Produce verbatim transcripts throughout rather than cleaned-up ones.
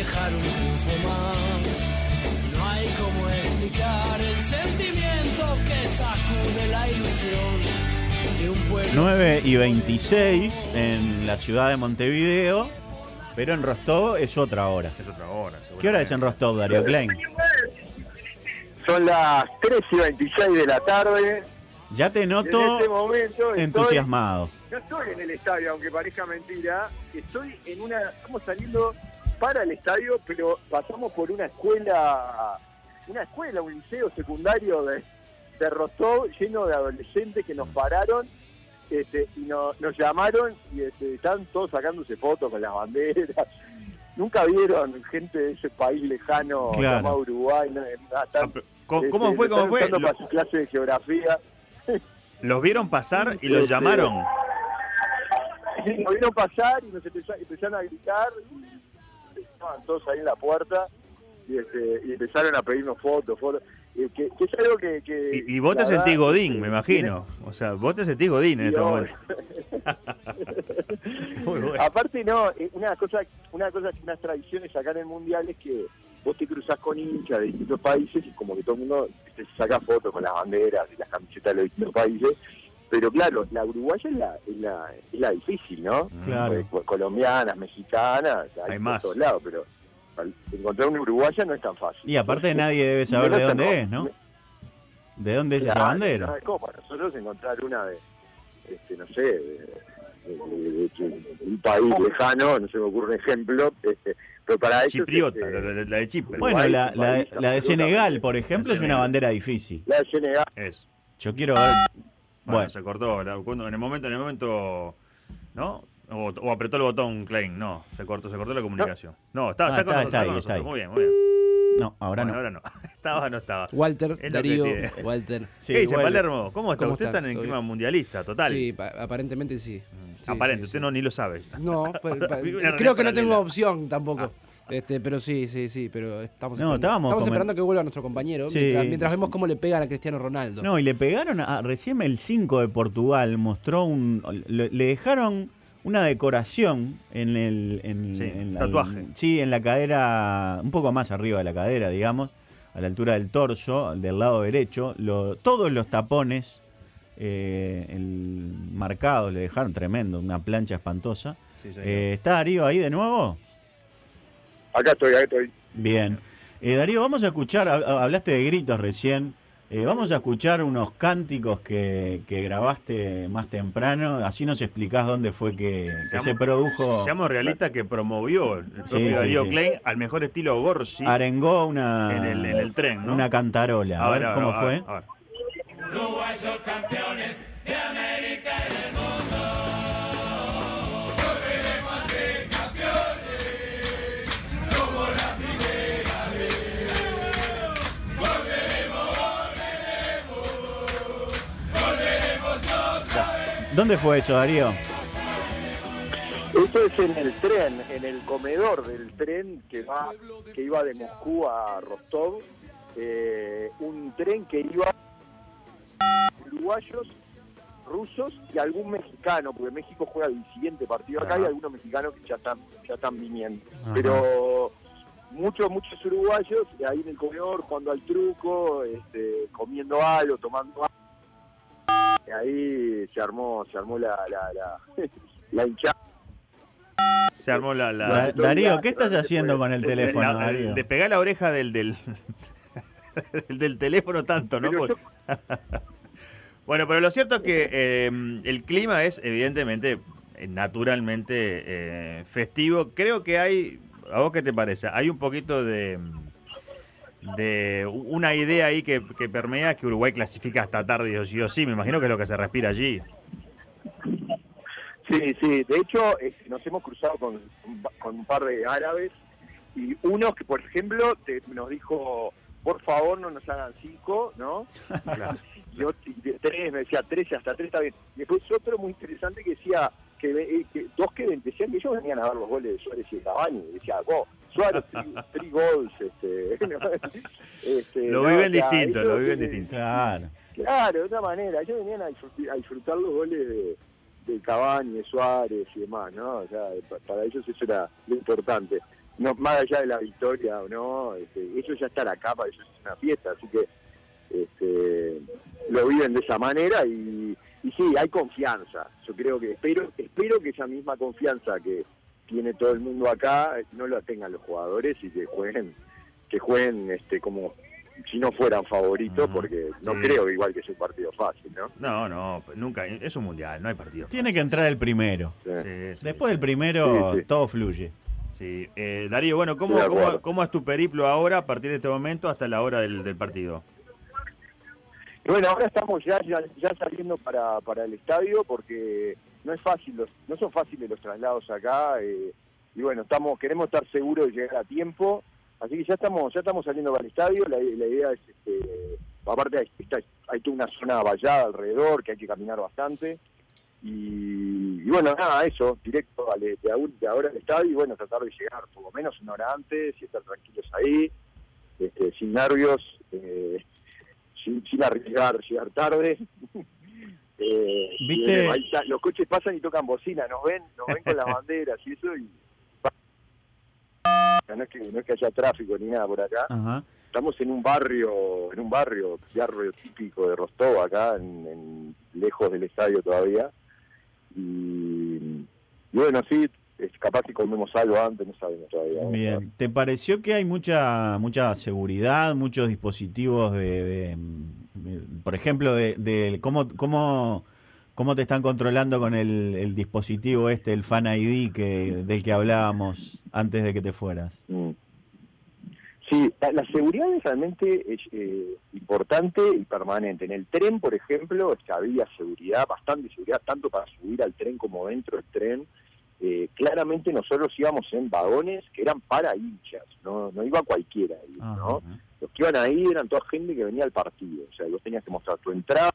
festejar un triunfo más. No hay como explicar el sentimiento que sacude la ilusión de un pueblo. nueve y veintiséis en la ciudad de Montevideo, pero en Rostov es otra hora. Es otra hora. ¿Qué hora es en Rostov, Darío Klein? Son las tres y veintiséis de la tarde. Ya te noto en este momento estoy, entusiasmado. No estoy en el estadio, aunque parezca mentira. Estoy en una... Estamos saliendo para el estadio, pero pasamos por una escuela, una escuela, un liceo secundario de, de Rostov, lleno de adolescentes que nos pararon este, y no, nos llamaron y este, están todos sacándose fotos con las banderas. Nunca vieron gente de ese país lejano, Claro. llamado Uruguay. No, están, ¿Cómo, cómo este, fue? ¿Cómo están fue? usando Lo- para su clase de geografía. Los vieron pasar y los Este, llamaron. Sí, nos vieron pasar y nos empezó- empezaron a gritar. Y estaban todos ahí en la puerta y, este, y empezaron a pedirnos fotos. fotos eh, que, que es algo que... que Y, y vos te la sentís verdad, Godín, que me imagino. O sea, vos te sentís Godín en tiene- este y momento. Muy bueno. Aparte no, eh, una cosa, una cosa, unas tradiciones acá en el Mundial es que vos te cruzás con hinchas de distintos países y como que todo el mundo se saca fotos con las banderas y las camisetas de los distintos países. Pero claro, la uruguaya es la, es la, es la difícil, ¿no? Claro. Eh, co- colombianas, mexicanas, hay, Hay por más. todos lados, pero al encontrar una uruguaya no es tan fácil. Y aparte nadie debe saber de dónde es, ¿no? ¿De dónde es esa Claro, bandera? no, es como para nosotros encontrar una de, este, no sé, de, de- de- de- de un país lejano, no se me ocurre un ejemplo, este, pero para ellos... Chipriota, este, la, la- la de Chipre. Bueno, Uruguay la, es un la, país la de Senegal, absolutamente- por ejemplo, La es una Senegal. bandera difícil. La de Senegal. Es. Yo quiero ver... Bueno, Bueno, se cortó. la- cuando- en el momento, en el momento, ¿no? O, o apretó el botón Klein. No, se cortó, se cortó la comunicación. No, está, Ah, está, con está, nosotros, está ahí, con está nosotros. ahí. Muy bien, muy bien. no, ahora Bueno, no. ahora no. Estaba o no estaba. Walter, Es lo que Darío, tiene. Walter. Sí, ¿Qué dice bueno. Palermo? ¿Cómo está? ¿Cómo Usted está? está en ¿Todo clima bien? mundialista, total. Sí, pa- aparentemente sí. Sí, Aparente, sí, usted sí. no ni lo sabe. No, pa- pa- Una creo realidad que no paralela. tengo opción tampoco. Este, pero sí, sí, sí, pero estamos No, esperando, estábamos estamos comen- esperando que vuelva nuestro compañero Sí. mientras, mientras vemos cómo le pegan a Cristiano Ronaldo. No, y le pegaron a, recién el cinco de Portugal mostró un le, le dejaron una decoración en el en, Sí, en la, tatuaje. sí, en la cadera, un poco más arriba de la cadera, digamos, a la altura del torso, del lado derecho, lo, todos los tapones eh, el marcado le dejaron tremendo, una plancha espantosa. Sí, señor. Eh, ¿Está Darío ahí de nuevo? Acá estoy, acá estoy. Bien. Eh, Darío, vamos a escuchar, hab- hablaste de gritos recién, eh, vamos a escuchar unos cánticos que, que grabaste más temprano, así nos explicás dónde fue que, que Seamos- se produjo, Seamos realistas que promovió el propio Sí, sí, Darío sí. Klein al mejor estilo Gorsi arengó una, en, el, en el tren, ¿no? una cantarola. A, ver ver, cómo a fue. ver, a ver. Uruguayos campeones de América y del mundo. Volveremos a ser campeones como la primera vez. Volveremos, volveremos, volveremos otra vez. ¿Dónde fue eso, Darío? Esto es en el tren, en el comedor del tren que va, que iba de Moscú a Rostov, eh, un tren que iba uruguayos, rusos y algún mexicano, porque México juega el siguiente partido acá Ajá. y algunos mexicanos que ya están, ya están viniendo. Ajá. Pero muchos, muchos uruguayos ahí en el comedor jugando al truco, este, comiendo algo, tomando algo. Y ahí se armó, se armó la, la, la, la hinchada. Se armó la... la- Da- estoy Darío, ya, ¿qué estás realmente haciendo fue- con el de- teléfono, la- Darío? de pegar la oreja del del, del, del teléfono tanto, ¿no? Pero Porque- Bueno, pero lo cierto es que eh, el clima es evidentemente, eh, naturalmente eh, festivo. Creo que hay, ¿a vos qué te parece? Hay un poquito de, de una idea ahí que, que permea que Uruguay clasifica hasta tarde, sí o sí. Me imagino que es lo que se respira allí. Sí, sí, de hecho eh, nos hemos cruzado con, con un par de árabes y uno que, por ejemplo, te- nos dijo, por favor no nos hagan cinco, ¿no? Claro. Y ot- y de tres, me decía tres, hasta tres está bien. Y después otro muy interesante que decía, que, ve- eh, que dos que decían que ellos venían a ver los goles de Suárez y de Cavani, y decía, vos, Suárez, three, three goals, este, ¿no? Este, Lo no, viven o sea, distinto, ellos lo viven tienen- distinto. Claro. Claro, de otra manera, ellos venían a disfrutar, a disfrutar los goles de, de Cavani, de Suárez y demás, ¿no? O sea, pa- para ellos eso era lo importante. no, más allá de la victoria o no, este, ellos ya están acá, para ellos es una fiesta, así que este, lo viven de esa manera y, y sí, hay confianza. Yo creo que, espero, espero que esa misma confianza que tiene todo el mundo acá, no la tengan los jugadores y que jueguen, que jueguen este como si no fueran favoritos, uh-huh. porque no sí. creo igual que es un partido fácil, ¿no? No, no, nunca, es un mundial, no hay partido Tiene fácil. que entrar el primero. Sí. Sí, sí, Después del primero, sí, sí. todo fluye. Sí, eh, Darío, bueno, ¿cómo, cómo, ¿cómo es tu periplo ahora a partir de este momento hasta la hora del, del partido? Y bueno, ahora estamos ya, ya, ya saliendo para, para el estadio porque no es fácil, los, no son fáciles los traslados acá eh, y bueno, estamos queremos estar seguros de llegar a tiempo, así que ya estamos ya estamos saliendo para el estadio. La, la idea es, este, aparte hay, está, hay toda una zona vallada alrededor que hay que caminar bastante y, y bueno, nada, eso, directo de, de ahora al estadio y bueno, tratar de llegar por lo menos una hora antes y estar tranquilos ahí, este, sin nervios, eh, sin, sin arriesgar, llegar tarde. eh, ¿Viste? Y, ahí está, los coches pasan y tocan bocina, nos ven, nos ven con las banderas y eso y no es que no es que haya tráfico ni nada por acá. Ajá. Estamos en un barrio, en un barrio, barrio típico de Rostov acá, en, en, lejos del estadio todavía. Y, y bueno, sí, es capaz que comemos algo antes, no sabemos todavía. Bien, ¿te pareció que hay mucha mucha seguridad, muchos dispositivos de, de, de por ejemplo, de, de cómo cómo cómo te están controlando con el, el dispositivo este, el Fan I D que del que hablábamos antes de que te fueras? Mm. Sí, la, la seguridad es realmente es, eh, importante y permanente. En el tren, por ejemplo, había seguridad, bastante seguridad, tanto para subir al tren como dentro del tren. Eh, claramente nosotros íbamos en vagones que eran para hinchas, no, no iba cualquiera ahí, ¿no? Ajá. Los que iban ahí eran toda gente que venía al partido, o sea, vos tenías que mostrar tu entrada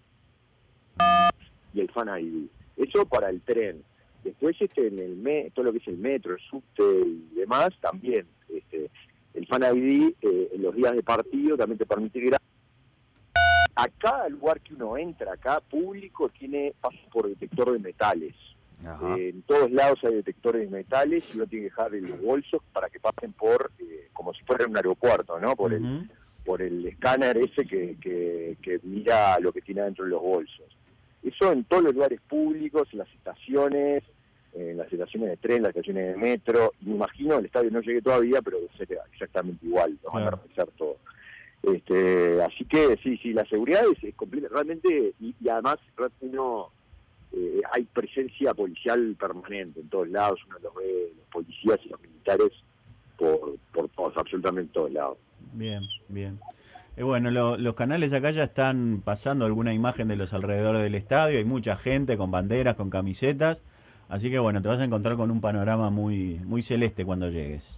y el Fan I D. Eso para el tren. Después este en el me, todo lo que es el metro, el subte y demás, también este, el Fan I D eh, en los días de partido también te permite ir a... a cada lugar que uno entra, acá público, tiene pasa por detector de metales. Eh, en todos lados hay detectores de metales y uno tiene que dejar en los bolsos para que pasen por, eh, como si fuera un aeropuerto, ¿no? Por uh-huh. el por el escáner ese que, que, que mira lo que tiene dentro de los bolsos. Eso en todos los lugares públicos, en las estaciones, en las estaciones de tren, las estaciones de metro. Me imagino el estadio no llegue todavía, pero será exactamente igual, lo van a realizar todo. Este, así que sí, sí, la seguridad es, es completa, realmente, y, y además uno... Eh, hay presencia policial permanente en todos lados, uno los ve, los policías y los militares por, por todos, absolutamente todos lados. Bien, bien. Eh, bueno, lo, los canales acá ya están pasando alguna imagen de los alrededores del estadio, hay mucha gente con banderas, con camisetas, así que bueno, te vas a encontrar con un panorama muy muy celeste cuando llegues.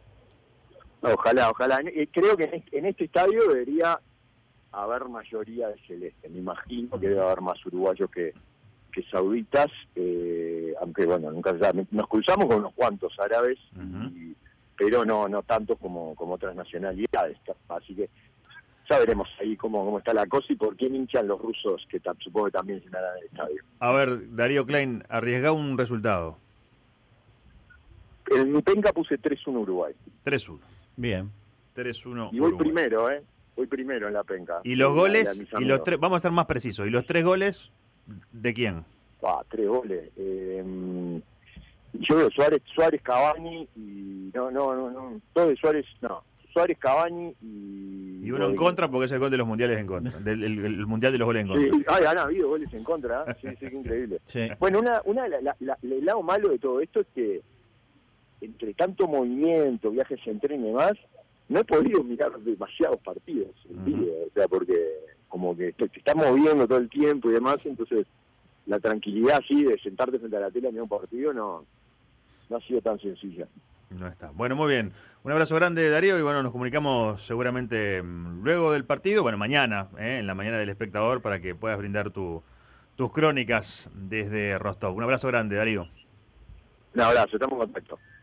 Ojalá, ojalá. Creo que en este, en este estadio debería haber mayoría de celeste, me imagino que debe haber más uruguayos que que sauditas, eh, aunque bueno, nunca se sabe. Nos cruzamos con unos cuantos árabes, uh-huh. y, pero no no tanto como, como otras nacionalidades, así que ya veremos ahí cómo, cómo está la cosa y por quién hinchan los rusos, que t- supongo que también llenarán el estadio. A ver, Darío Klein, arriesgá un resultado. En mi penca puse tres uno Uruguay. tres uno. Bien. tres uno Y voy Uruguay. primero, ¿eh? Voy primero en la penca. Y los la, goles, la y los tres, vamos a ser más precisos, y los tres goles, ¿de quién? Ah, tres goles. Eh, yo veo Suárez, Suárez, Cavani y no, no, no, no, dos de Suárez, no, Suárez, Cavani y... Y uno en contra porque es el gol de los mundiales en contra, del el, el mundial de los goles en contra. Sí, ay, han habido goles en contra, ¿eh? Sí, sí, qué increíble. Sí. Bueno, una, una la, la, el lado malo de todo esto es que entre tanto movimiento, viajes en tren y demás, no he podido mirar demasiados partidos en uh-huh. video, o sea, porque como que te, te estás moviendo todo el tiempo y demás, entonces la tranquilidad así de sentarte frente a la tele a mirar un partido no, no ha sido tan sencilla. No está. Bueno, muy bien. Un abrazo grande, Darío, y bueno, nos comunicamos seguramente luego del partido, bueno, mañana, ¿eh? en la mañana del Espectador, para que puedas brindar tu, tus crónicas desde Rostov. Un abrazo grande, Darío. Un abrazo, estamos en contacto.